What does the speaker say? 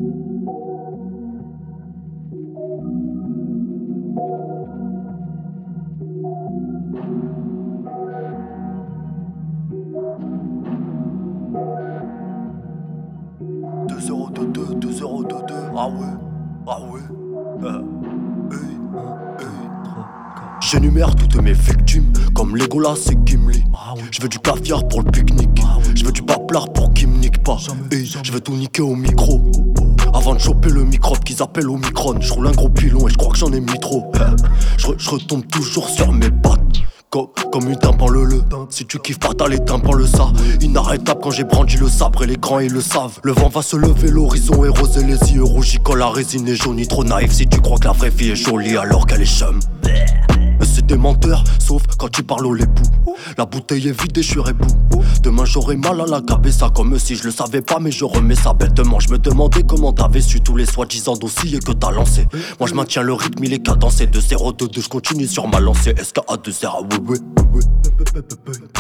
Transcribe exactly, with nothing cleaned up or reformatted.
deux zéro deux deux, deux zéro deux deux, ah ouais, ah ouais, euh, hey, hey. J'énumère toutes mes victimes, comme Legolas et Gimli. Je veux du caviar pour le pique-nique, je veux du paplard pour qu'il me nique pas. Hey, je veux tout niquer au micro, avant de choper le microbe qu'ils appellent Omicron. Je roule un gros pilon et je crois que j'en ai mis trop. Je re, retombe toujours sur mes pattes, Co comme une tympan le le. Si tu kiffes pas t'as les tympans le ça. Inarrêtable quand j'ai brandi le sabre et les grands ils le savent. Le vent va se lever, l'horizon est rosé, les yeux rougis quand la résine est jaunie. Trop naïf si tu crois que la vraie fille est jolie alors qu'elle est chum. C'est des menteurs, sauf quand tu parles au l'époux. La bouteille est vide et je suis rebou. Demain j'aurai mal à la cabeza, comme si je le savais pas, mais je remets ça bêtement. Je me demandais comment t'avais su tous les soi-disant dossiers que t'as lancé. Moi je maintiens le rythme, il est cadencé. De zéro deux deux, je continue sur ma lancée. S K A deux R, ouais ouais ouais.